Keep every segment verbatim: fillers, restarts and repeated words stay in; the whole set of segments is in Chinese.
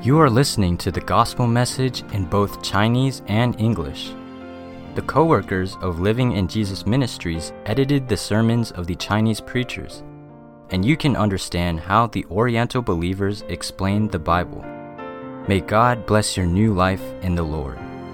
You are listening to the gospel message in both Chinese and English. The co-workers of Living in Jesus Ministries edited the sermons of the Chinese preachers, and you can understand how the Oriental believers explained the Bible. May God bless your new life in the Lord.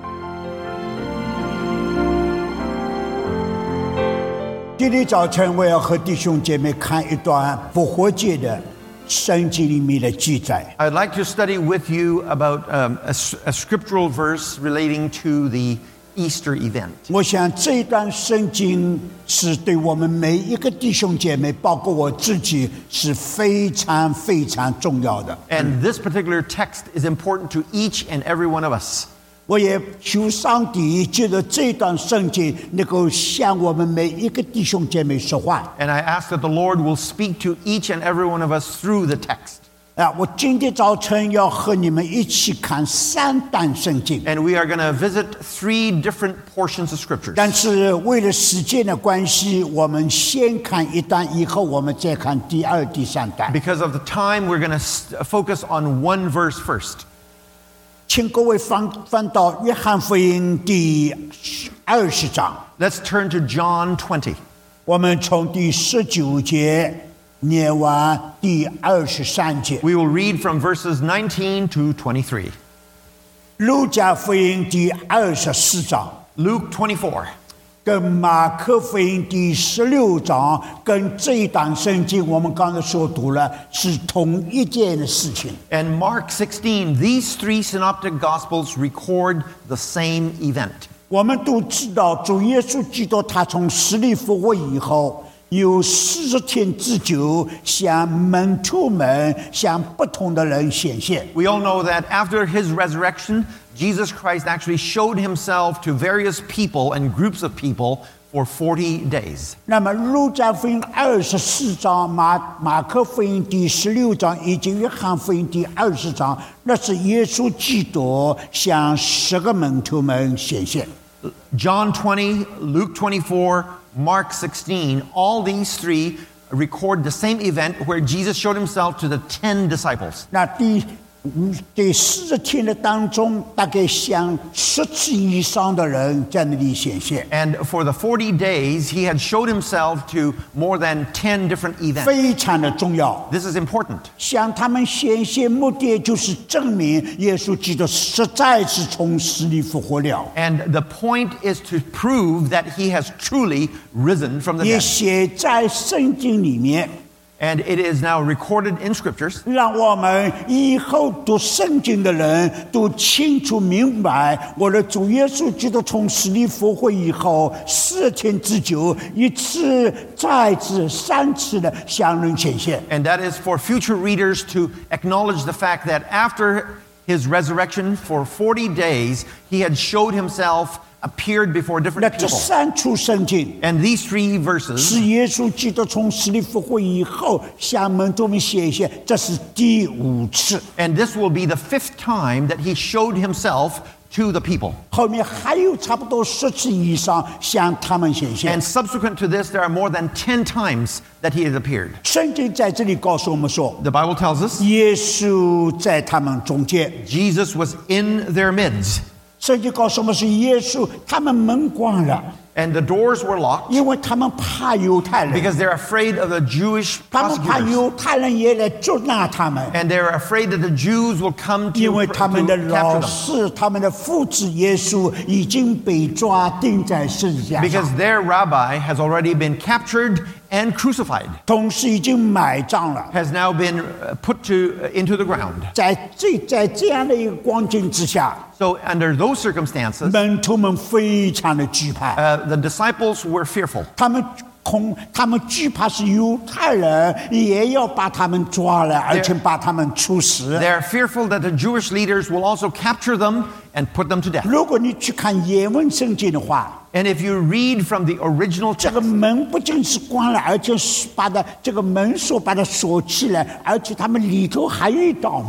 今天早晨我要和弟兄姐妹看一段复活节的圣经里面的记载。 I'd like to study with you about um, a, a scriptural verse relating to the Easter event. 我想这一段圣经是对我们每一个弟兄姐妹，包括我自己，是非常非常重要的。 And this particular text is important to each and every one of us. 我也求上帝借着这段圣经能够向我们每一个弟兄姐妹说话。 And I ask that the Lord will speak to each and every one of us through the text. 啊，我今天早晨要和你们一起看三段圣经， And we are going to visit three different portions of scriptures. 但是为了时间的关系，我们先看一段，以后我们再看第二、第三段。 Because of the time, we're going to focus on one verse first. 请各位翻翻到约翰福音第二十章， Let's turn to John twenty. 我们从第十九节念完第二十三节。 We will read from verses nineteen to twenty-three. 路加福音第二十四章 Luke twenty-four. 跟马可福音第十六章跟这一段圣经我们刚才所读了是同一件事情。 And Mark sixteen, these three synoptic gospels record the same event. 我们都知道主耶稣基督他从死里复活以后，有四十天之久向门徒们向不同的人显现。 We all know that after his resurrection, Jesus Christ actually showed himself to various people and groups of people for forty days. 那么路加福音二十四章、马马可福音第十六章以及约翰福音第二十章，那是耶稣基督向十个门徒们显现。 John twenty, Luke twenty-four, Mark sixteen, all these three record the same event where Jesus showed himself to the ten disciples. 那第第四十天的当中，大概向十次以上的人在那里显现， And for the forty days, he had showed himself to more than ten different events. 非常的重要。 This is important. 向他们显现目的就是证明耶稣基督实在是从死里复活了， And the point is to prove that he has truly risen from the 也 dead. 写在圣经里面， And it is now recorded in scriptures. 让我们以后读圣经的人都清楚明白，我的主耶稣基督从死里复活以后，四天之久，一次、再次、三次的向人显现。 And that is for future readers to acknowledge the fact that after his resurrection for forty days, he had showed himself, appeared before 那 different 这 people. 三处圣经 And these three 是 verses, 耶稣基督从死里复活以后向门徒们显现，这是第五次。 and this will be the fifth time that he showed himself to the people. 后面还有差不多十次以上向他们显现 And。subsequent to this, there are more than ten times that he has appeared. 圣经在这里告诉我们说， The Bible tells us 耶稣在他们中间。 Jesus was in their midst, 圣经告诉我们是耶稣，他们门关了， and the doors were locked 因为他们怕犹太人， because they're afraid of the Jewish 他们怕 prosecutors. 犹太人也来捉拿他们， And they're afraid that the Jews will come 因 to, 为他们的 to 老 capture them. 师、他们的父子耶稣已经被抓钉在十字架 Because 上， their rabbi has already been captured and crucified, 同时已经埋葬了。 has now been uh, put to, uh, into the ground. 在这在这样的一个光景之下， So under those circumstances, 门徒们非常的惧怕， uh, the disciples were fearful. 他们恐他们惧怕是犹太人也要把他们抓了，而且把他们处死。 They're fearful that the Jewish leaders will also capture them and put them to death. 如果你去看原文圣经的话， And if you read from the original 这个 text, 门不仅是关了，而且是把它这个门锁把它锁起来，而且他们里头还有一道门。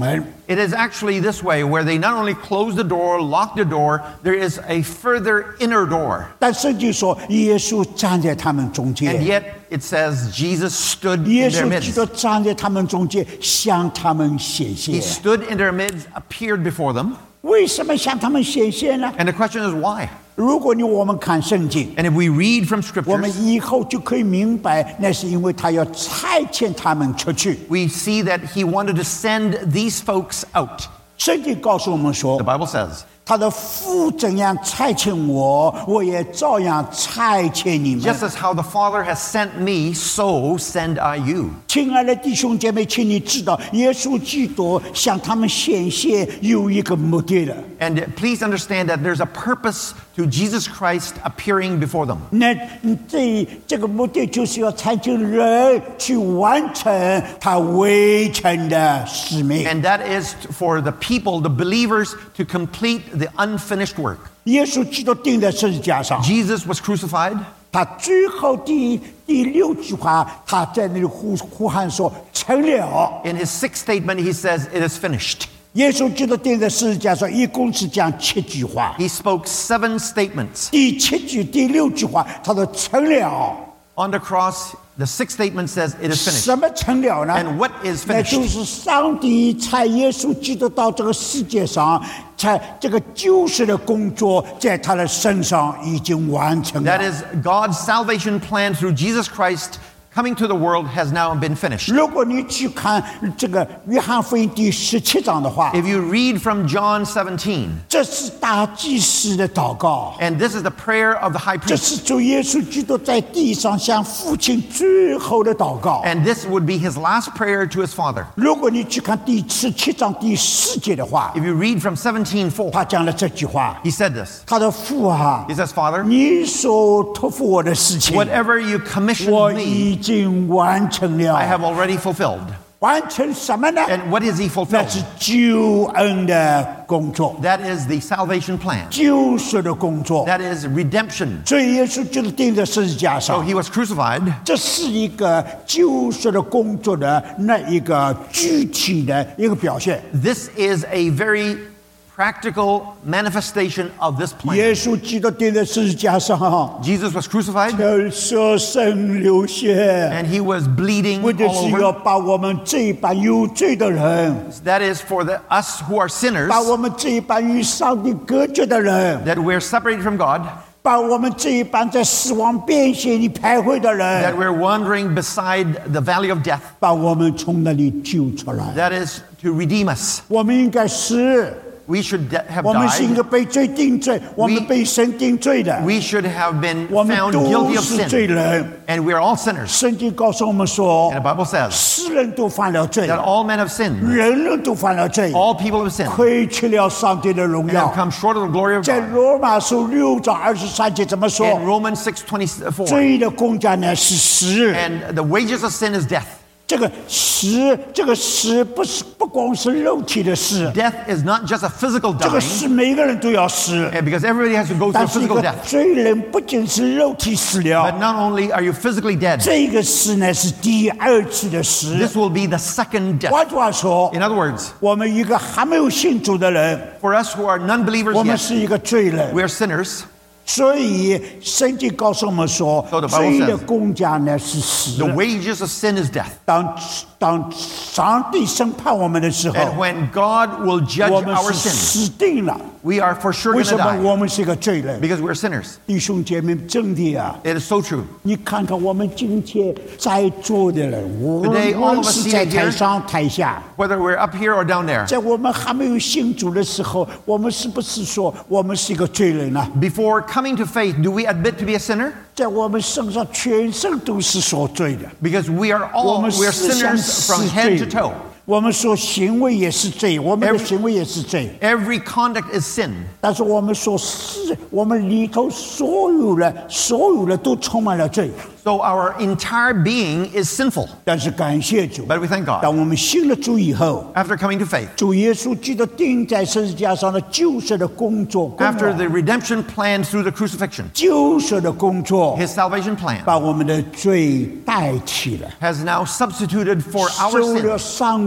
It is actually this way, where they not only close the door, lock the door, there is a further inner door. 但圣经说，耶稣站在他们中 And 间， yet it says Jesus stood 耶 in their 稣基督 midst. 站在他们中间，向他们显 He 现。 stood in their midst, appeared before them. 为什么向他们显现呢？ And the question is why? 如果你我们看圣经， And if we read from 我们 scriptures, 以后就可以明白，那是因为他要差遣他们出去。 we see that he wanted to send these folks out. 圣经告诉我们说 The，Bible says, 他的父怎样差遣我，我也照样差遣你们。 just as how the Father has sent me, so send I you. 亲爱的弟兄姐妹，请你知道，耶稣基督向他们显现有一个目的的。 And please understand that there's a purpose to Jesus Christ appearing before them. 那这这个目的就是要差遣人去完成他未成的使命。 And that is for the people, the believers, to complete the unfinished work. 耶稣基督钉在十字架上， Jesus was crucified. 他最后第第六句话，他在那里呼呼喊说：“成了。” In his sixth statement, he says, it is finished. 耶稣基督钉在十字架上，一共是讲七句话。 He spoke seven statements. 第七句、第六句话，他说成了。 On the cross, the sixth statement says, it is finished. 什么成了呢？ And what is 那就 finished? 是上帝差耶稣基督到这个世界上，才这个救赎的工作在他的身上已经完成了。 That is, God's salvation plan through Jesus Christ coming to the world has now been finished. 如果你去看这个约翰福音第十七章的话， If you read from John seventeen, 这是大祭司的祷告， and this is the prayer of the high 这 priest, 是主耶稣基督在地上向父亲最后的祷告。 and this would be his last prayer to his Father. 如果你去看第十七章第四节的话， If you read from seventeen four, 他讲了这句话： he said this. 他的父啊， He says, Father, 你所托付我的事情， whatever you 我 commissioned me, 已经完成 I 了。 have already fulfilled. 完成什么呢？ And what is he 那 fulfilled? 是救恩的工作， That is the salvation plan. 救赎的工作。 That is redemption. 所以耶稣就是钉在十字架 So 上， he was crucified. 这是一个救赎的工作的那一个具体的一个表现。 This is a very practical manifestation of this 耶 plan. 稣基督钉在十字架上， Jesus was crucified 流舍身流血， and he was bleeding 为的 all 是要 over. 把我们这一班有罪的人， That is for the, us who are sinners, 把我们这一班与上帝隔绝的人， that we're separated from God, 把我们这一班在死亡边线里徘徊的 that 人， we're wandering beside the valley of death. 把我们从那里救出来。 That is to redeem us. 我们应该死， We should de- have 我们是一 died. 个被罪定罪，我们被神定罪的， We should have been 我们 found 都 guilty of 是罪 sin. 人。 And we are all sinners. 圣经告诉我们说 And，the Bible says 世人都犯了罪， that all men have sinned. 人人都犯了罪， All people have sinned 亏缺了上帝的荣 and 耀 have。come short of the glory of 在 God. 罗马书六章二十三节怎么说？ In Romans six twenty-four, 罪的工价呢是死。 and the wages of sin is death. 这个死，这个死不是不光是肉体的死， Death is not just a physical 这个 dying, 死每个人都要死。 and because everybody has to go through 但 a 是一 physical 个 death. 罪人不仅是肉体死 But 了， not only are you physically dead, 这个死呢是第二次的死。 this will be the second death. 换句话说， In other words, 我们一个还没有信主的人， for us who are non-believers 我们 yet, 是一个罪人。 we are sinners. 所以圣经告诉我们说 So the，Bible 罪的 says, 工价呢是死 The。wages of sin is death. 当当上帝审判我们的时候， And when God will judge 我们 our 是 sins, 死定了。 we are for sure 为 going 什 to 么 die 我们是一个罪人？ because we're sinners. 弟兄姐妹，真的啊！ It is so true. 你看看我们今天在座的人，无 Today, all 论 of us 是在 seated 台 here, 上台下， whether we're up here or down there, 在我们还没有信主的时候，我们是不是说我们是一个罪人呢？ before coming to faith, do we admit to be a sinner? 在我们身上全身都是所罪的， Because we are 我 all 们 we are 思想 sinners from 是 head 罪 to toe. 我们说行为也是罪，我们的 Every- 行为也是罪。 Every conduct is sin. 但是我们说是，我们里头所有的、所有的都充满了罪。 So our entire being is sinful. 但是感谢主， But we thank God. 当我们信了主以后， After coming to faith, 主耶稣基督钉在十字架上的救赎的工作，功 after 劳 the redemption plan through the crucifixion, 救赎的工作， his salvation plan 把我们的罪代替了， has now substituted for our 受了 sins. 上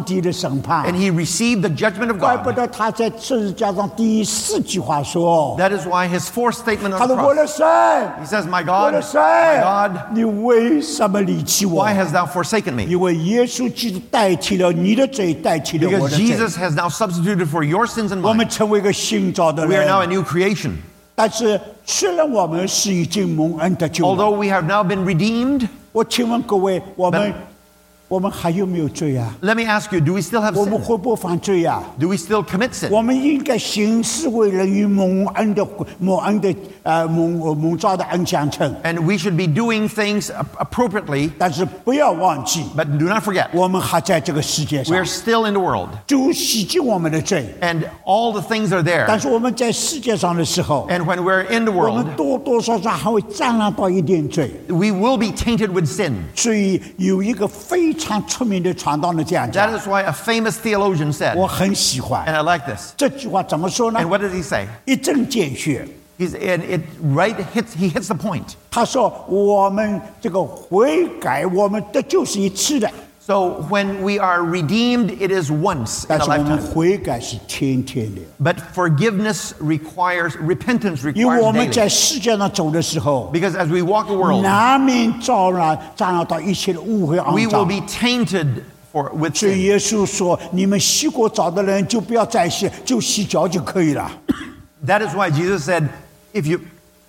帝的审判。 And he received the judgment of 怪不 God. 得他在十字架上第四句话说 That is why his fourth statement：“ on 他 the 说我 cross, 的神， he says, My 我 God, 的神 my God, 你为什么离弃我 why？ hast thou forsaken me? 因为耶稣基督代替了你的罪，代替了我 Because 的罪。 Jesus has now substituted for your sins and 我 mine. 们成为一个新造的 We are now a 人。 new creation. 但是虽然我们是已经蒙恩得救了， Although we have now been redeemed, 我请问各位，我们 But- 我们还有没有罪啊？ let me ask you, do we still have 我们 sin? 会不会犯罪啊？ Do we still commit sin? 我们应该行事为人与蒙恩的蒙恩的呃蒙呃蒙召的恩相称。 And we should be doing things ap- appropriately, 但是不要忘记， but do not forget, 我们还在这个世界 we 上 are，still in the world. 主洗净我们的罪。 And all the things are 但 there. 是我们在世界上的时候， And when we're in the 我们 world, 多多少少还会沾染到一点罪。 we will be tainted with sin. 所以有一个非常出名的传道人这样 That 讲， is why a famous theologian said, 我很喜欢 and I like this. 这句话怎么说呢 And？what does he say? 一针见血。 He's, and it right hits, he hits the point. 他说：“我们这个悔改，我们的就是一次的， So when we are redeemed, it is once in 但 a 是我们 lifetime. 悔改是天天的。 But forgiveness requires, repentance 因为我 requires 们在 daily. 世界上走的时候， Because as we walk the world, 难免招染沾染到一切的误会 we 肮 will 脏。 be tainted for, with 所以 sin. 耶稣说：你们洗过澡的人就不要再洗，就洗脚就可以了。 That is why Jesus said, if you,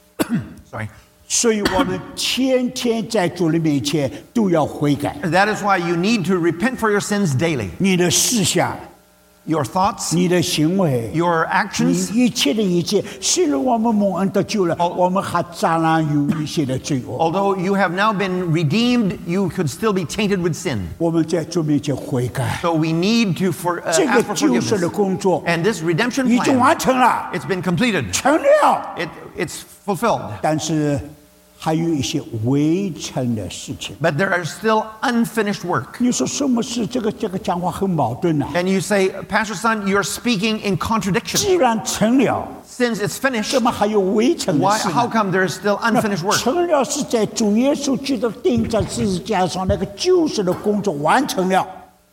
sorry, 所以我们天天在主的面前都要悔改。 that is why you need to repent for your sins daily. 你的思想、 Your thoughts, 你的行为、 your 你 actions, 一切的一切，虽然我们蒙恩得救了， 哦我们还沾染有一些的罪恶。 although you have now been redeemed, you could still be tainted with sin. 我们在主面前悔改， So we need to for, uh, 这个 ask for 救赎的 forgiveness. 工作 And this redemption 已经 plan, 完成了， it's been completed. 成了。 It, it's fulfilled. 但是还有一些未成的事情。 But there are still unfinished work. 你说什么是这个这个讲话很矛盾呐、 And you say, Pastor Son, you're speaking in contradiction. 既然成了， Since it's finished, 怎么还有未成的 why, 事 how 呢？ come there is still unfinished work? 成了是在主耶稣基督钉在十字架上那个救赎的工作完成了，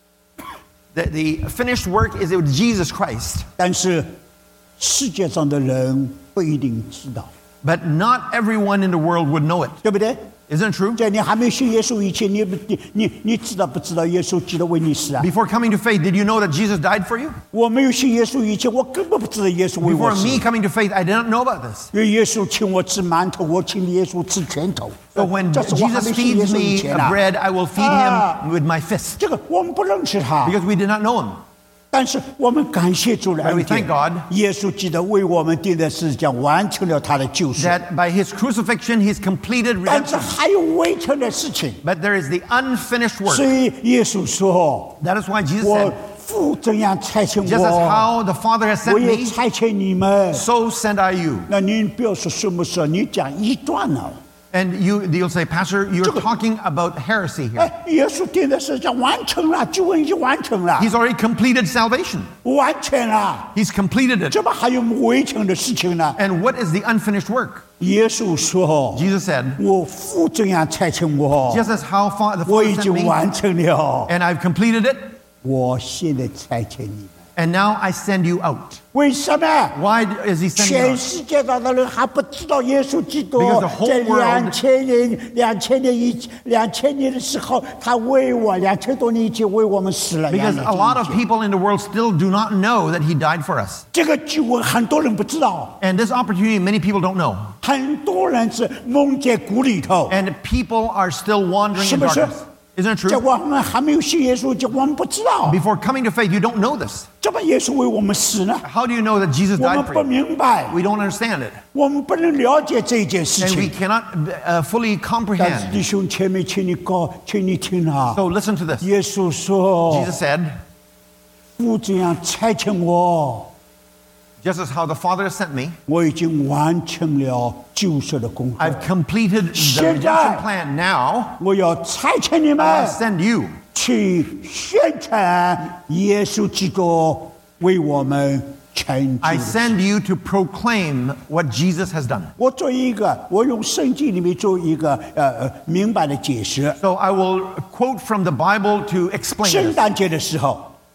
The, the finished work is with Jesus Christ. 但是世界上的人不一定知道， But not everyone in the world would know it. 对不对？ Isn't it true? 在你还没信耶稣以前，你不你你你知道不知道耶稣基督为你死啊？ Before coming to faith, did you know that Jesus died for you? 我没有信耶稣以前，我根本不知道耶稣为我 Before 死。 me coming to faith, I didn't know about this. 因为耶稣请我吃馒头，我请耶稣吃拳头。 So when 这是我还 Jesus 没信耶 feeds 稣以 me 前 a 啊。 bread, I will feed 啊 him with my fist. 这个我们不认识他， Because we did not know him. 但是我们感谢主的 But we 恩典 thank God 耶稣基督为我们钉在十字架，完成了他的救赎。 That by his crucifixion, he's completed 但是 redemption. 还有未成的事情， But there is the unfinished 所 work. 以耶稣说 That is why：“ Jesus 我 said, 父怎样差遣 just as 我， how the Father has 我 sent 也 me, 差遣你们。 so send I you. ” 那您不要说什么时候，你讲一段了。 And you, you'll say, Pastor, you're talking about heresy here. 哎，耶稣钉在十字架完成了，救恩已经完成了， He's already completed salvation. 完全了， He's completed it. 怎么还有未成的事情呢？ And what is the unfinished work? 耶稣说 Jesus said, 我父怎样差遣我， just as how fa- the 我 Father 已 sent 经 me, 完成了， and I've completed it, 我现在差遣你们。 and now I send you out. 为什么？ Why is he sending you 全 out? 世界上的人还不知道耶稣基督 Because the whole 在 world- 两千年、两千年以两千年的时候，他为我两千多年以前为我们死了。 Because 两 a 年 lot of 以前 people in the world still do not know that he died for us. 这个救恩很多人不知道， And this opportunity, many people don't know. 很多人是蒙在鼓里头。 And people are still wandering in 是不是？ darkness. Isn't it 在 true? 我们还没有信耶稣前，我们不知道， Before coming to faith, you don't know this. 怎么耶稣为我们死呢？ How do you know that Jesus 我们 died 不 for you? 明白， We don't understand it. 我们不能了解这件事 And we 情。 cannot uh, fully 但是 comprehend. 弟兄姐妹，请你告，请你听啊！ So listen to this. 耶稣说 Jesus：“ said, 父这样差遣我， just as how the Father has sent me, 我已经完成了救赎的工作。 I've completed the 现在- redemption plan. Now 我要差遣你 I 们 will send you 去宣传耶稣基督为我们成就 I 的。 send you to proclaim what Jesus has done. 我做一个，我用圣经里面做一个呃呃明白的解释。 So I will quote from the Bible to explain 圣 this. 诞节的时候，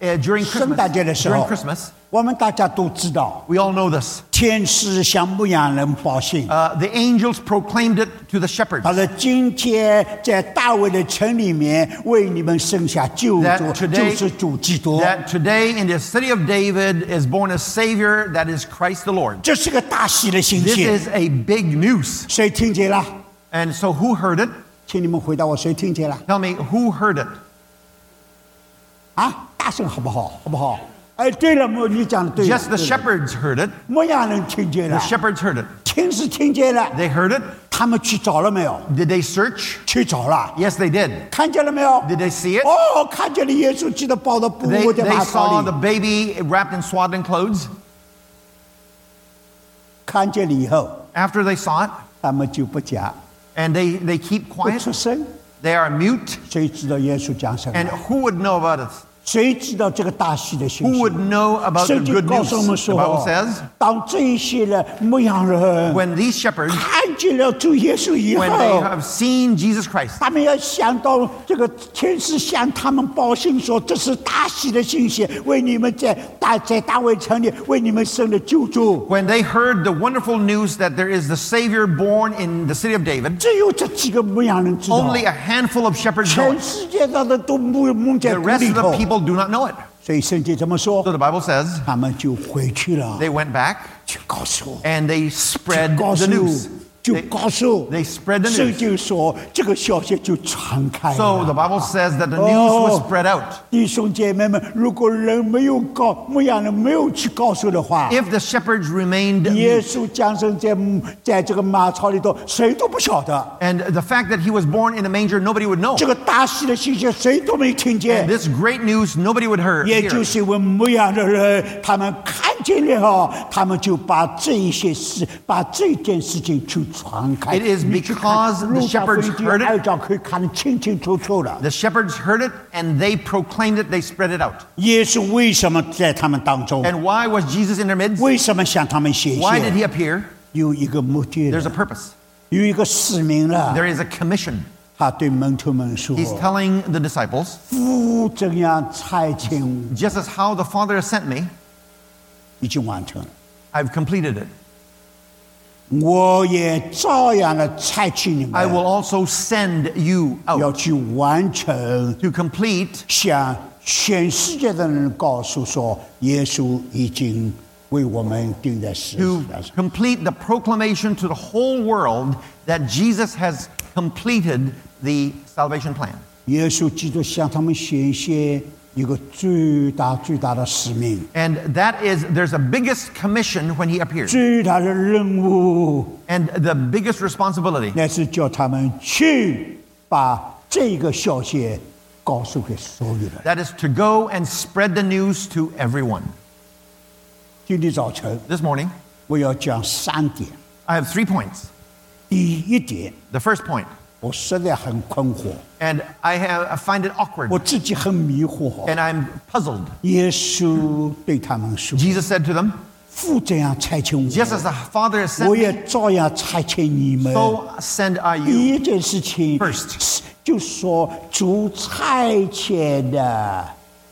uh, during 圣 Christmas, 诞节的时 during 候 Christmas, 我们大家都知道， we all know this. 天使向牧羊人报信， Uh, the angels proclaimed it to the shepherds 他说：“今天在大卫的城里面为你们生下救 that 主， today, 就是主基督。 that today in the city of David is born a Savior that is Christ the Lord. 这是个大喜的信 This 息。 is a big news. 谁听见了？ And so who heard it? 请你们回答我，谁听见了？ Tell me who heard it? 啊，大声好不好？好不好？哎，对了，牧你讲的对了。 Just the 对了 shepherds heard it. 牧羊人听见 The 了， shepherds heard it. 天使听见了， They heard it. 他们去找了没有？ Did they search? 去找了， Yes, they did. 看见了没有？ Did they see it? 哦，看见了耶稣基督抱着布 They, 在 they 马 saw 槽 the 里， baby wrapped in swaddling clothes. 看见了以后， After they saw it, 他们就不讲， and they, they keep 不 quiet. 出声。 They are mute. 谁知道耶稣讲什 And 么？ who would know about it? 谁知道这个大喜的信 Who 息？ would know about the 圣经 good 告 news? 诉我们 The 说 Bible，says, 当这一些的牧羊人 when these shepherds, 看见了主耶稣以 when they 后， have seen Jesus Christ, 他们要想到这个天使向他们报信说，这是大喜的信息，为你们在大在大卫城里为你们生了救主。 when they heard the wonderful news that there is the Savior born in the city of David, 只有这几个牧羊人知道， only a handful of shepherds know 全 it. 世界上的都蒙蒙在 The 鼓 rest 里 of the 头。 people do not know it. 所以圣经这么说 So，the Bible says 他们就回去了， they went back 去告诉。 and they spread 告 the 诉 news. 就 They- 告诉 they spread the news. 圣经说这个消息就传开 So the 了。 Bible says that the news was Oh. spread out. 弟兄姐妹们，如果人没有告牧羊人没有去告诉的话， If the shepherds remained 耶 mute, 稣降生在在这个马槽里头，谁都不晓得。 and the fact that he was born in a manger, nobody would know. 这个大喜的信息谁都没听 And 见， this great news, nobody would hear. 也 hear. 就是因为牧羊的人，他们看见了后，他们就把这一些事，把这件事情去传开。 It is 你去看 because the 路加福音 shepherds 第 heard it. 二章可以看得清清楚楚了。 The shepherds heard it and they proclaimed it, they spread it out. 耶稣为什么在他们当中？ And why was Jesus in their midst? 为什么向他们显 Why did 现？ he appear? 有一个目的 There's 了 a，purpose. 有一个使命了。 There is a commission. 他对门徒们说 He's telling the disciples,：“ 父怎样差遣我， just as how the Father has sent me, 已经完成了， I've completed it. 我也照样的差遣你 I 们， will also send you 要 out 去完成， to complete 向全世界的人告诉说，耶稣已经为我们钉在十 to 字架上。 complete the proclamation to the whole world that Jesus has completed the salvation plan. 耶稣基督向他们显现一个最大最大的使命， And that is, there's a biggest commission when he appears. 最大的任务。” And the biggest responsibility 那是叫他们去把这个消息告诉给所有人。 that is to go and spread the news to everyone. 今天早晨 This morning, 我要讲三点。 I have three points. 第一点， The first point, 我实在很困惑， and I have I find it awkward 我自己很迷惑。 and I'm puzzled. 耶稣对他们说 Jesus said to them,：“ 父这样差遣 just as 我， the Father has 我 sent 也 me, 照样差遣你们。” so send I 第 you. 一件事情 First 就说主差遣的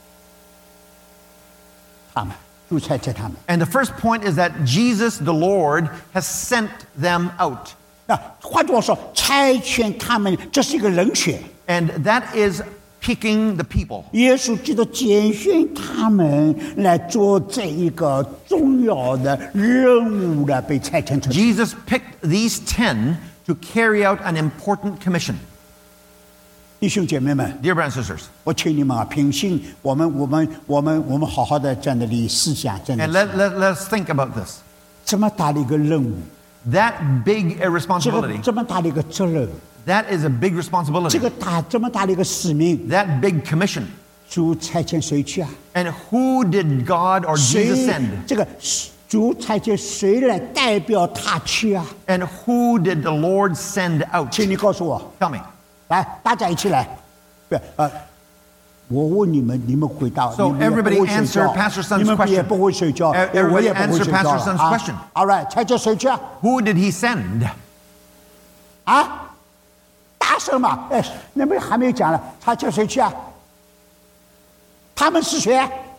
他们，主差遣他们。 And the first point is that Jesus, the Lord, has sent them out. 那换句话说，差遣他们，这是一个人选。 And that is picking the people. 耶稣基督拣选他们来做这一个重要的任务的被差遣出去。 Jesus picked these ten to carry out an important commission. 弟兄姐妹们， Dear brothers and sisters, 我请你们啊，平心，我们我们我们我们好好的在那里思想，在那 and 里 let, let, let's think about this. 这么大的一个任务， That big a 这个 responsibility, 这么大的一个责任， that is a big 这 responsibility. 个大这么大的一个使命， That big commission. 主差遣谁去啊？ And who did God or 谁 Jesus send? 这个主差遣谁来代表他去啊？ And who did the Lord send out? 请你告诉我。 Tell me. 来，大家一起来。不，呃，我问你们，你们回答。 So 你们也不 everybody 会睡 answer 觉 Pastor Sun's 你们 question. 也不会睡觉， Everybody 哎我也不会 answer 睡觉 Pastor Sun's 啊 question. All right，猜叫谁去啊？ Who did he send? 啊，大声嘛！哎，你们还没有讲了，他叫谁去啊？他们是谁啊？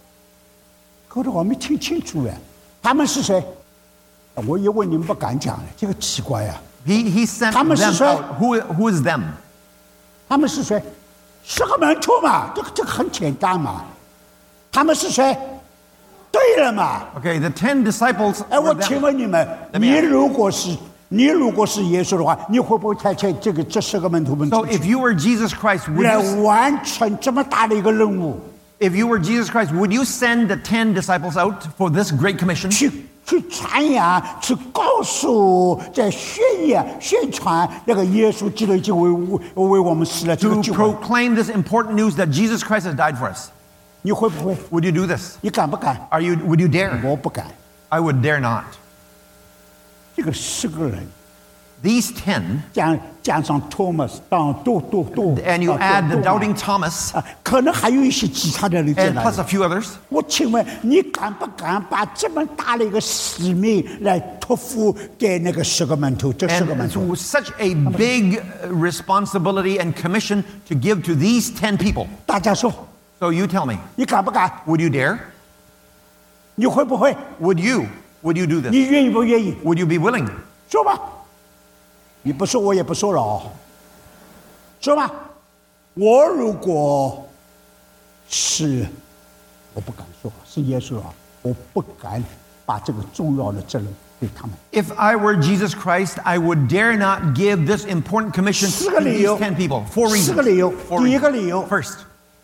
可是我没听清楚呀，他们是谁？我一问你们不敢讲了，这个奇怪呀。 He, he sent 他们是 them 谁？ out. Who, who is them? 他们是谁？十个门徒嘛，这个这个很简单嘛。他们是谁？对了嘛。 Okay, the ten disciples 哎， were 我请 them. 问你们， Let me 你 ask. 如果是你如果是耶稣的话，你会不会派遣这个这十个门徒们 So 出去 if you were Jesus Christ, would 来 you, 完成这么大的一个任务？ if you were Jesus Christ, would you send the ten disciples out for this great commission? 去去传扬，去告诉，在宣扬、宣传那个耶稣基督已经为为为我们死了这个 To 救恩， proclaim this important news that Jesus Christ has died for us. 你会不会？ Would you do this? 你敢不敢？ Are you, would you dare? 我不敢。 I would dare not. 这个十个人， These ten, 加加上 Thomas，当多多多 and you 啊 add 多 the 多嘛 doubting Thomas, 啊，可能还有一些其他的人进 and 来 plus。a few others. 我请问你敢不敢把这么大的一个使命来托付给那个十个门徒？这十个门 And 徒， it's such a big responsibility and commission to give to these ten people. 大家说， So you tell me, 你敢不敢？ would you dare? 你会不会？ Would you? Would you do this? 你愿意不愿意？ Would you be willing? 说吧。你不说我也不说了哦。说吧。我如果是，我不敢说是耶稣啊，我不敢把这个重要的责任给他们。 If I were Jesus Christ, I would dare not give this important commission 四个 to 理 these 由。 ten people. Four 四 reasons. 个理由。 Four 第一个 reasons. 理由， First,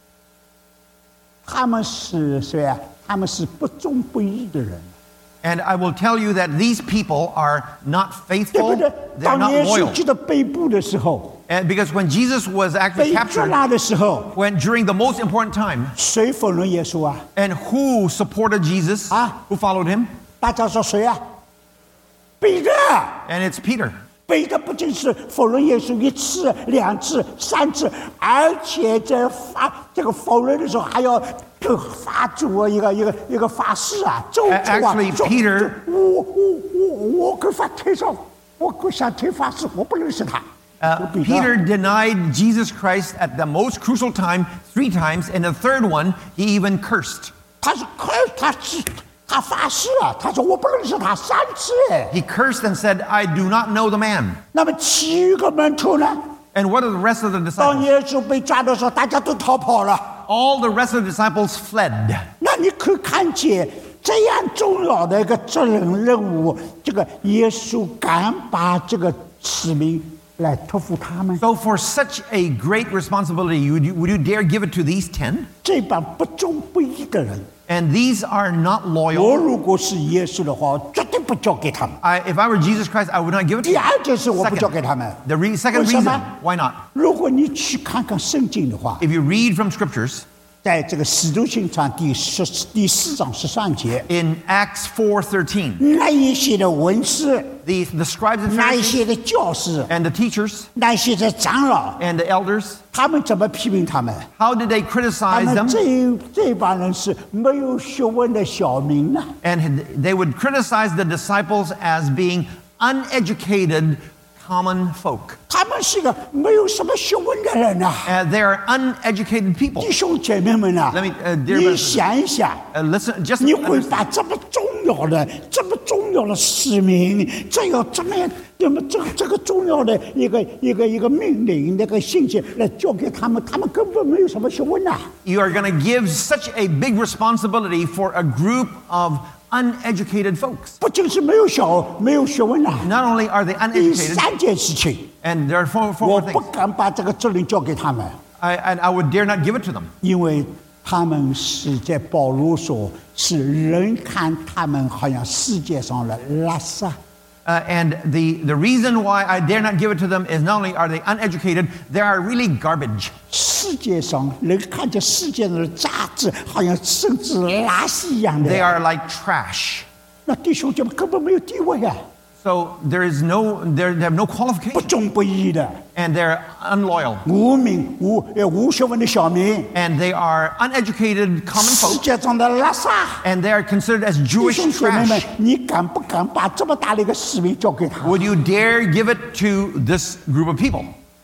他们是谁啊？他们是不忠不义的人。 and I will tell you that these people are not 对 faithful, 不对？ they're 当 not 耶稣 loyal. 基督被捕的时候， And because when Jesus was actually 被捉 captured, 拿的时候， when during the most important time, 谁否认耶稣啊？ and who supported Jesus, Ah. who followed him? 大家说谁啊？彼得。 And it's Peter. 彼得不仅是否认耶稣一次、两次、三次，而且在发这个否认的时候，还要就发出一个一个一个发誓啊，咒诅啊 Actually,， 咒 Peter- 我我我我跟法推上，我跟向天发誓，我不认识他。 Uh, 彼得 Peter denied Jesus Christ at the most crucial time three times, and the third one, he even cursed. 他是可他是他发誓啊，他说我不认识他三次哎。 He cursed and said, I do not know the man. 那么其余个门徒呢？ And what are the rest of the 当 disciples? 耶稣被抓的时候，大家都逃跑了。 All the rest of the disciples fled. 那你可以看见这样重要的一个责任任务，这个耶稣敢把这个使命来托付他们。 So for such a great responsibility, would you, would you dare give it to these ten? 这帮不忠不义的人， And these are not 我 loyal. 如果是耶稣的话，绝对不交给他们。 I, if I were Jesus Christ, I would not give it to 第 them. 二件事，我不交给 Second, 他们。 the re- second 为什么？ reason, why not? 如果你去看看圣经的话， If you read from scriptures, 在这个使徒行传第十第四章十三节， in Acts four thirteen, 那一些的文士， the, the scribes and 那一 Pharisees 些的教师， and the teachers 那些的长老， and the elders, 他们怎么批评他们？ how did they 他 criticize 们 them? 这这帮人是没有学问的小民呐、 And they would criticize the disciples as being uneducated common folk. 他们是个没有什么学问的人呐、 And they are uneducated people. 弟兄姐妹们呐、 Let me, uh, dear 你 brothers- 想一想， Uh, listen, just 你会 understand. 把这么重要的、这么重要的使命，这要这么样，那么这这个重要的一个一个一个命令、那个信息来交给他们，他们根本没有什么学问呐、 You are going to give such a big responsibility for a group of uneducated folks. 不仅是没有小没有学问呐、 Not only are they 第 uneducated, 三件事情， and there are four, four 我 more 不 things. 敢把这个责任交给他们。 I, and I would dare not give it to them. 因为他们是在保罗说，是人看他们好像世界上的垃圾。 Uh, and the, the reason why I dare not give it to them is not only are they uneducated, they are really garbage. 世界上人看见世界上的杂质，好像甚至垃圾一样的。 They are like trash. 那弟兄姐妹根本没有地位啊， So there is no, there, they have no 不 qualification, 忠不义的， and they're unloyal, 无名无呃无学问的小民， and they are uneducated common 世 folk, 界上的垃圾。 and they are considered as 弟 Jewish 兄姐妹们 trash. 你敢不敢把这么大的一个使命交给他？ Would you dare give it to this group of people?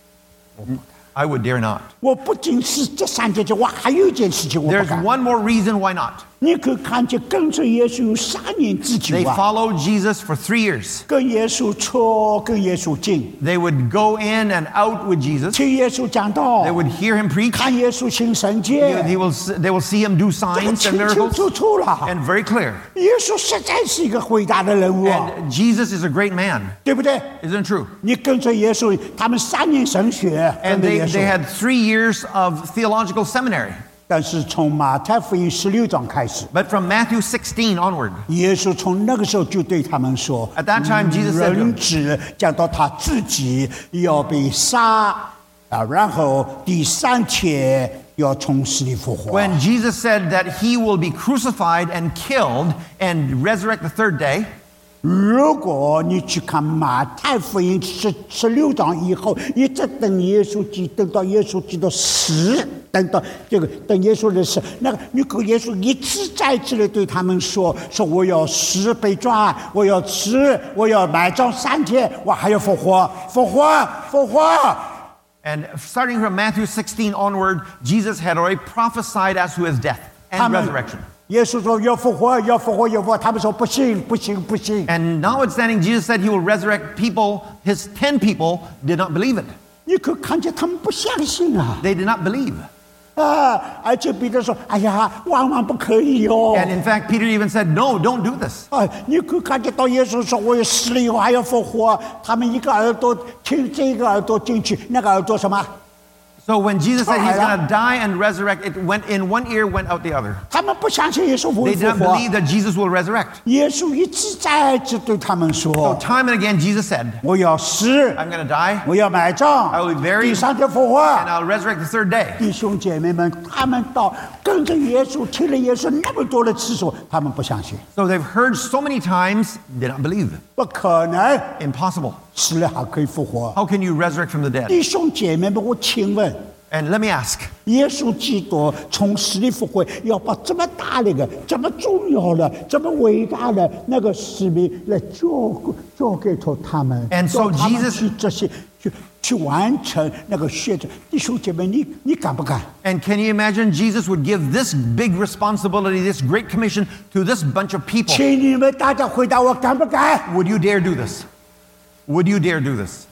I would dare not. 我不仅是这三件事，我还有一件事情我不 There's 敢。 one more reason why not. 你可以看见跟着耶稣有三年之久 They 啊， followed Jesus for three years. 跟耶稣出，跟耶稣进， They would go in and out with Jesus. 听耶稣讲道 They，would hear him preach. 看耶稣行神 He, 迹， he will, they will see him do 这个 signs 清 and 清 miracles. 楚楚了。 And very clear. 耶稣实在是一个伟大的人物啊， And Jesus is a great man. 对不对？ Isn't it true? 你跟着耶稣，他们三年神学， And 跟着 they, 耶 they 稣。 had three years of theological seminary. 但是从马太福音十六章开始， But from Matthew sixteen onward, 耶稣从那个时候就对他们说 at that time, Jesus said to 人 them, 子讲到他自己要被杀啊，然后第三天要从死里复活。 when Jesus said that he will be crucified and killed and resurrect the third day, 如果你去看马太福音十十六章以后，一直等耶稣基督，等到耶稣基督死，等到这个等耶稣的死，那个你跟耶稣一次再次的对他们说：说我要死被抓，我要死，我要埋葬三天，我还要复活，复活，复活。 and starting from Matthew sixteen onward, Jesus had already prophesied as to his death 他 and 们 resurrection. 耶稣说要复活，要复活，要复活。他们说不行，不行，不行。 And notwithstanding, Jesus said he will resurrect people. His ten people did not believe it. 你可看见他们不相信啊！ They did not believe. 啊！而且彼得说：“哎呀，万万不可以哦！” And in fact, Peter even said, no, don't do this. 啊，你可以看见到耶稣说：“我死了以后还要复活。”他们一个耳朵听这个耳朵进去，那个耳朵什么？ So when Jesus said he's going to die and resurrect, it went in one ear, went out the other. 他们不相信耶稣 They 会 did 复 not 活。 believe that Jesus will resurrect. 耶稣一直再次对他们 So 说 time and again, Jesus said, ：“ 我要死， I'm going to die, 我要埋葬 I will be buried, 第三天复活。” and I'll resurrect the third day. 弟兄姐妹们，他们到跟着耶稣，听了耶稣那么多的次数，他们不相信， So they've heard so many times, did not believe. 不可能 Impossible. 死了还可以复活。 How can you resurrect from the dead? 弟兄姐妹们，我请问， And let me ask, 耶稣基督从死里复活，要把这么大的一个、这么重要的、这么伟大的那个使命来交交给他他们， And so 叫他们 Jesus- 去这些去去完成那个学者。弟兄姐妹，你你敢不敢？ and can you imagine Jesus would give this big responsibility, this great commission to this bunch of people? 请你们大家回答我，敢不敢？ Would you dare do this? Would you dare do this?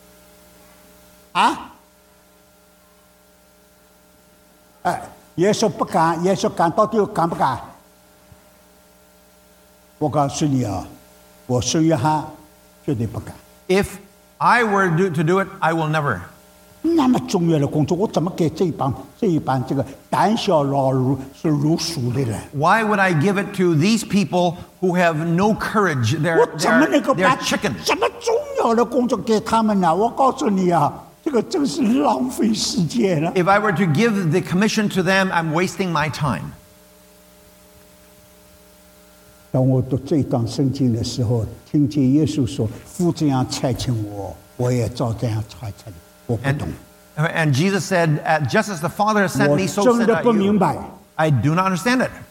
啊？哎，耶稣不敢，耶稣敢，到底敢不敢？我告诉你啊，我是约翰，绝对不敢。 If I were to to do it, I will never. 那么重要的工作，我怎么给这一帮这一帮这个胆小老如是如鼠的人？ Why would I give it to these people who have no courage? 我 They're, 怎么能 they're, 够把 they're chicken. 这么重要的工作给他们呢？我告诉你啊，这个真是浪费时间了。 If I were to give the commission to them, I'm wasting my time. 当我读这段圣经的时候，听见耶稣说：“父这样差遣我，我也照这样差遣你。”我不 And, 懂， and Jesus said, "Uh, just as the Father has sent 我 me, so 真 send 的 I 不明 you." 白 I do not understand it.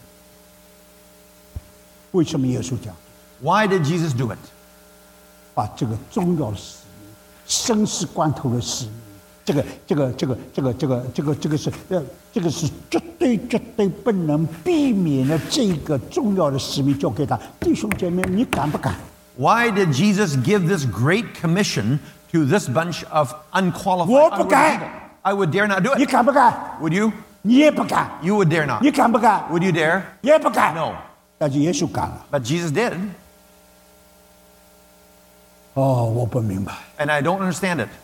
为什么耶稣讲 Why did Jesus do it? 把这个重要的使命、生死关头的使命，这个、这个、这个、这个、这个、这个、这个是呃，这个是绝对、绝对不能避免的这个重要的使命交给他。弟兄姐妹，你敢不敢？ Why did Jesus give this great commission to this bunch of unqualified 我不 unwilling 敢。 people? I would dare not do 你 it. 敢不敢？ Would you? 你也不敢。 You would dare not. 你敢不敢？ Would you dare? 也不敢。 No. 但是耶稣敢了。 But Jesus did, 哦，我不明白。 and I don't understand it.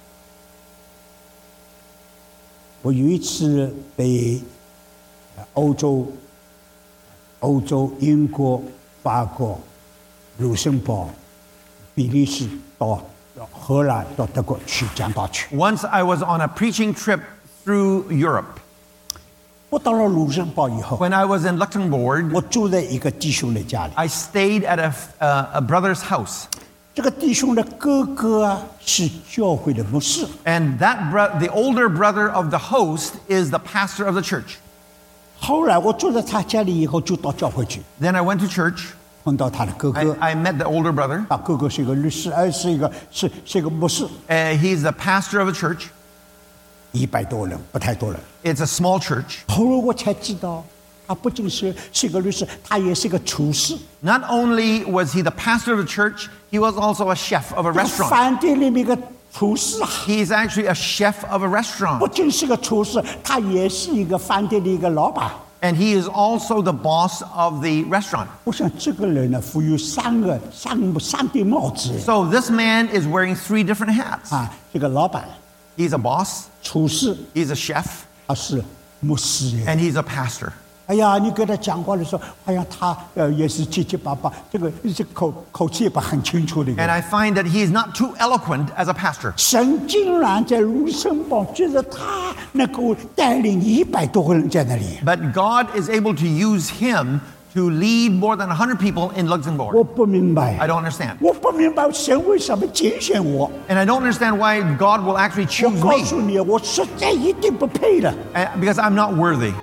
我有一次被欧洲、欧洲、英国、法国、卢森堡、比利时到荷兰到德国去讲道去。 Once I was on a preaching trip through Europe. 我到了卢森堡以后， When I was in Luxembourg, 我住在一个弟兄的家里。 I stayed at a, uh, a brother's house. 这个弟兄的哥哥啊是教会的牧师， And that bro- the older brother of the host is the pastor of the church. 后来我住在他家里以后，就到教会去 Then I went to church. 碰到他的哥 I, 哥。 I met the older brother. 他哥哥是一个律师，而是一个是是一个牧师， Uh, he's the pastor of a church. 一百多人，不太多人。 It's a small church. 后来我才知道， 他不仅是是一个律师，他也是一个厨师。 Not only was he the pastor of the church, he was also a chef of a 这个 restaurant. 饭店里面一个厨师啊， He's actually a chef of a 不 restaurant. 仅是个厨师，他也是一个饭店的一个老板。 And he is also the boss of the restaurant. 我想这个人呢，负有三个三三顶帽子 So this man is wearing three different hats. 啊，这个老板、 He's a boss, 厨师， he's a chef, 他是牧师耶。 and he's a pastor. 哎呀，你跟他讲话的时候，好像他呃也是结结巴巴，这个这口口气也不很清楚的一个 And 人。 I find that he is not too eloquent as a pastor. 神竟然在卢森堡，觉得他能够带领一百多个人在那里。 But God is able to use him to lead more than one hundred people in 我 Luxembourg. 不明白 I，don't understand. 我不明白神为什么拣选我。 And I don't understand why God will actually 我 choose 告 me 诉你，我实在一定不配的。 uh, because I'm not worthy.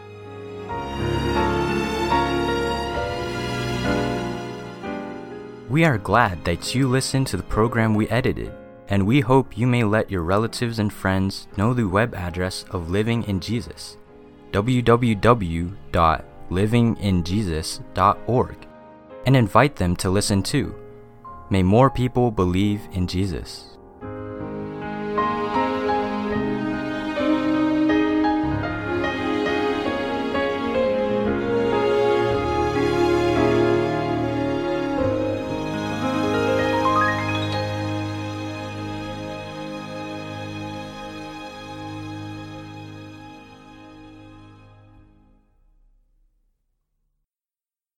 We are glad that you listened to the program we edited, and we hope you may let your relatives and friends know the web address of Living in Jesus, w w w dot living in jesus dot org, and invite them to listen too. May more people believe in Jesus.